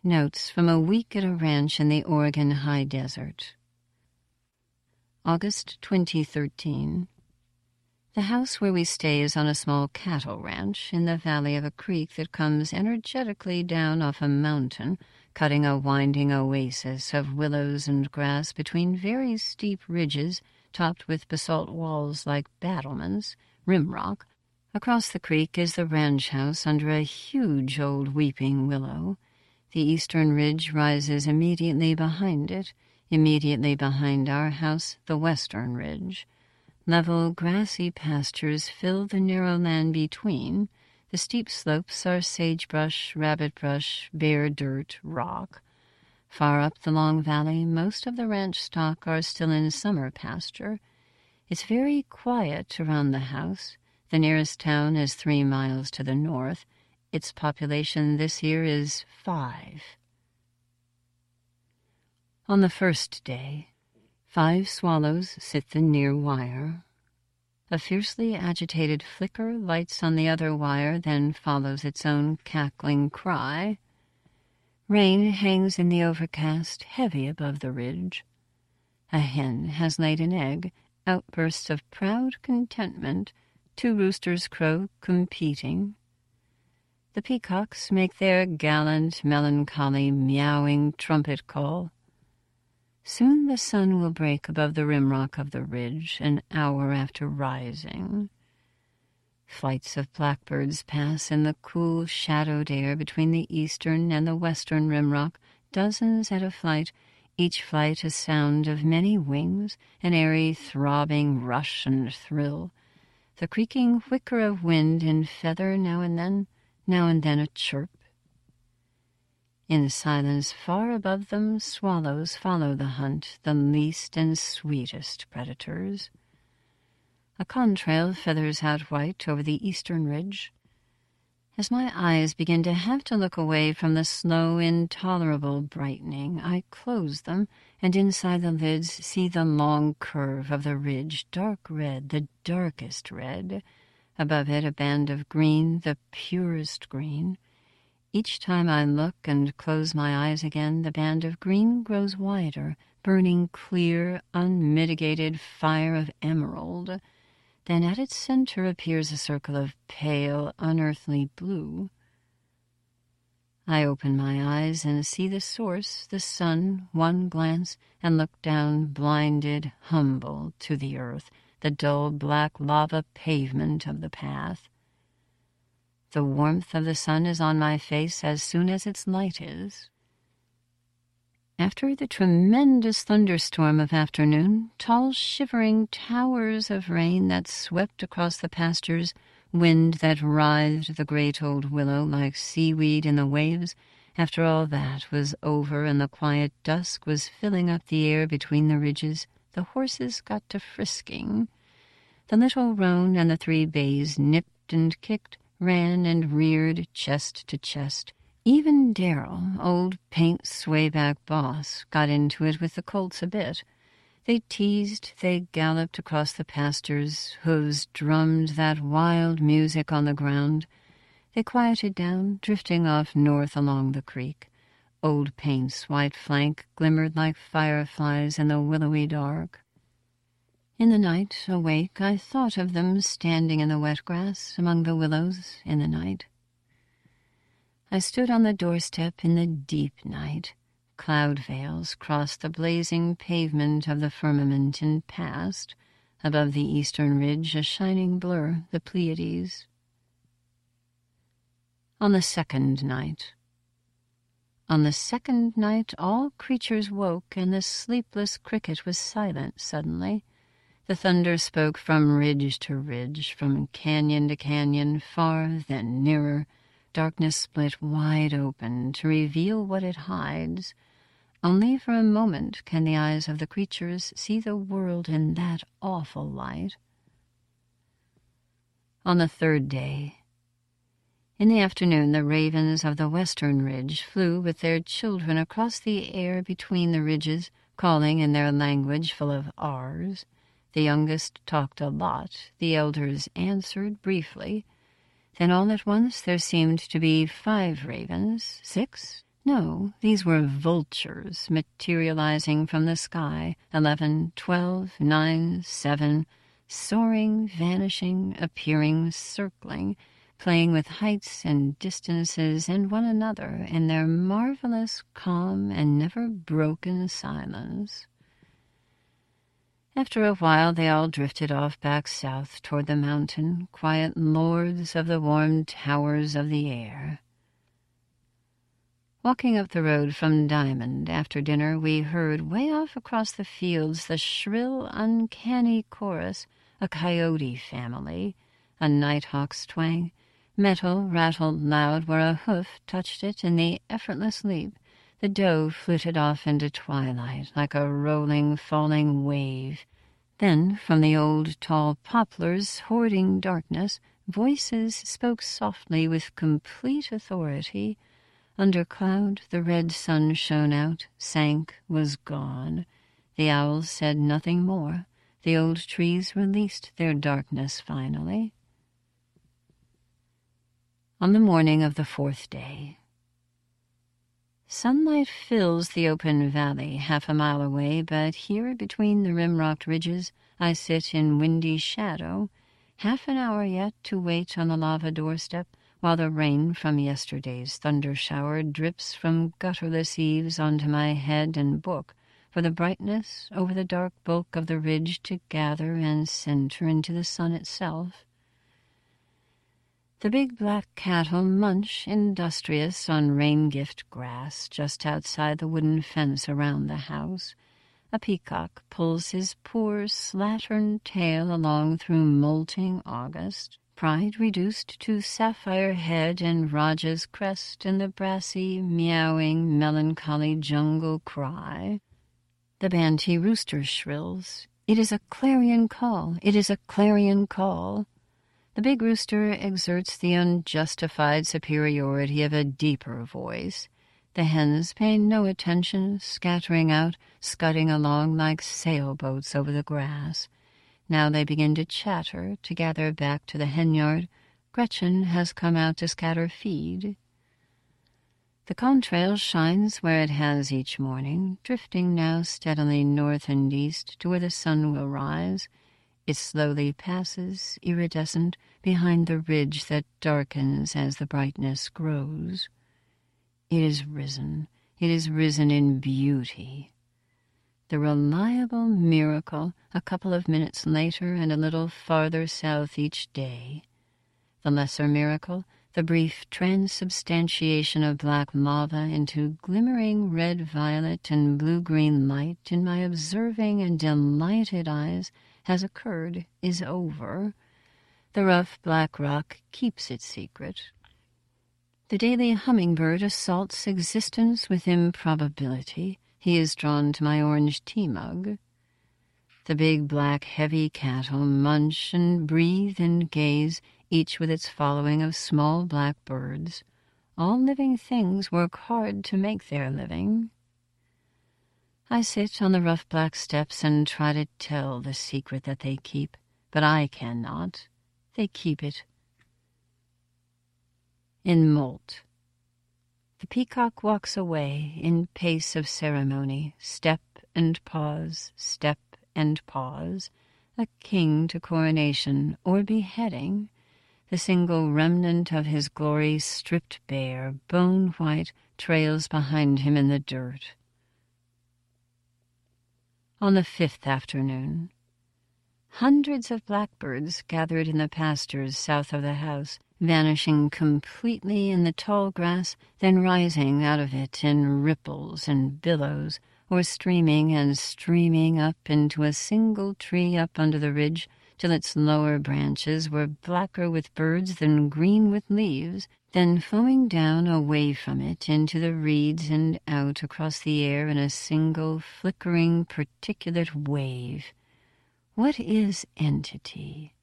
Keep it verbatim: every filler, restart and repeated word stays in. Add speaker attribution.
Speaker 1: Notes from a week at a ranch in the Oregon high desert. August twenty thirteen. The house where we stay is on a small cattle ranch in the valley of a creek that comes energetically down off a mountain, cutting a winding oasis of willows and grass between very steep ridges topped with basalt walls like battlements, rimrock. Across the creek is the ranch house under a huge old weeping willow. The eastern ridge rises immediately behind it, immediately behind our house, the western ridge. Level, grassy pastures fill the narrow land between. The steep slopes are sagebrush, rabbitbrush, bare dirt, rock. Far up the long valley, most of the ranch stock are still in summer pasture. It's very quiet around the house. The nearest town is three miles to the north. Its population this year is five. On the first day, five swallows sit the near wire. A fiercely agitated flicker lights on the other wire, then follows its own cackling cry. Rain hangs in the overcast, heavy above the ridge. A hen has laid an egg, outbursts of proud contentment, two roosters crow, competing. The peacocks make their gallant, melancholy, meowing trumpet call. Soon the sun will break above the rimrock of the ridge, an hour after rising. Flights of blackbirds pass in the cool, shadowed air between the eastern and the western rimrock, dozens at a flight, each flight a sound of many wings, an airy, throbbing rush and thrill. The creaking whicker of wind in feather now and then, now and then a chirp. In silence far above them, swallows follow the hunt, the least and sweetest predators. A contrail feathers out white over the eastern ridge. As my eyes begin to have to look away from the slow, intolerable brightening, I close them, and inside the lids see the long curve of the ridge, dark red, the darkest red. Above it a band of green, the purest green. Each time I look and close my eyes again, the band of green grows wider, burning clear, unmitigated fire of emerald. Then at its center appears a circle of pale, unearthly blue. I open my eyes and see the source, the sun, one glance, and look down, blinded, humble, to the earth, the dull black lava pavement of the path. The warmth of the sun is on my face as soon as its light is. After the tremendous thunderstorm of afternoon, tall shivering towers of rain that swept across the pastures, wind that writhed the great old willow like seaweed in the waves, after all that was over and the quiet dusk was filling up the air between the ridges, the horses got to frisking. The little roan and the three bays nipped and kicked, ran and reared chest to chest. Even Darrell, old paint swayback boss, got into it with the colts a bit. They teased, they galloped across the pastures, hooves drummed that wild music on the ground. They quieted down, drifting off north along the creek. Old Paint's white flank glimmered like fireflies in the willowy dark. In the night, awake, I thought of them standing in the wet grass among the willows in the night. I stood on the doorstep in the deep night. Cloud veils crossed the blazing pavement of the firmament and passed. Above the eastern ridge, a shining blur, the Pleiades. On the second night. On the second night, all creatures woke, and the sleepless cricket was silent suddenly. The thunder spoke from ridge to ridge, from canyon to canyon, far, then nearer. Darkness split wide open to reveal what it hides. Only for a moment can the eyes of the creatures see the world in that awful light. On the third day, in the afternoon, the ravens of the western ridge flew with their children across the air between the ridges, calling in their language full of R's. The youngest talked a lot, the elders answered briefly. Then all at once there seemed to be five ravens, six, No, these were vultures materializing from the sky, eleven, twelve, nine, seven, soaring, vanishing, appearing, circling, playing with heights and distances and one another in their marvelous, calm, and never-broken silence. After a while they all drifted off back south toward the mountain, quiet lords of the warm towers of the air. Walking up the road from Diamond after dinner, we heard way off across the fields the shrill, uncanny chorus, a coyote family, a nighthawk's twang. Metal rattled loud where a hoof touched it in the effortless leap. The doe flitted off into twilight like a rolling, falling wave. Then, from the old tall poplars hoarding darkness, voices spoke softly with complete authority. Under cloud, the red sun shone out, sank, was gone. The owls said nothing more. The old trees released their darkness finally. On the morning of the fourth day, sunlight fills the open valley half a mile away, but here between the rim-rocked ridges I sit in windy shadow, half an hour yet to wait on the lava doorstep, while the rain from yesterday's thunder shower drips from gutterless eaves onto my head and book, for the brightness over the dark bulk of the ridge to gather and center into the sun itself. The big black cattle munch industrious on rain-gift grass just outside the wooden fence around the house. A peacock pulls his poor slattern tail along through molting August, pride reduced to sapphire head and Raja's crest and the brassy, meowing, melancholy jungle cry. The banty rooster shrills. It is a clarion call. It is a clarion call. The big rooster exerts the unjustified superiority of a deeper voice. The hens pay no attention, scattering out, scudding along like sailboats over the grass. Now they begin to chatter, to gather back to the henyard. Gretchen has come out to scatter feed. The contrail shines where it has each morning, drifting now steadily north and east to where the sun will rise. It slowly passes, iridescent, behind the ridge that darkens as the brightness grows. It is risen. It is risen in beauty. The reliable miracle, a couple of minutes later and a little farther south each day. The lesser miracle, the brief transubstantiation of black lava into glimmering red-violet and blue-green light in my observing and delighted eyes, has occurred, is over. The rough black rock keeps its secret. The daily hummingbird assaults existence with improbability. He is drawn to my orange tea mug. The big black heavy cattle munch and breathe and gaze, each with its following of small black birds. All living things work hard to make their living. I sit on the rough black steps and try to tell the secret that they keep, but I cannot. They keep it. In molt. The peacock walks away in pace of ceremony, step and pause, step and pause, a king to coronation or beheading, the single remnant of his glory stripped bare, bone-white, trails behind him in the dirt. On the fifth afternoon, hundreds of blackbirds gathered in the pastures south of the house, vanishing completely in the tall grass, then rising out of it in ripples and billows, or streaming and streaming up into a single tree up under the ridge, till its lower branches were blacker with birds than green with leaves, then flowing down away from it into the reeds and out across the air in a single flickering particulate wave. What is entity?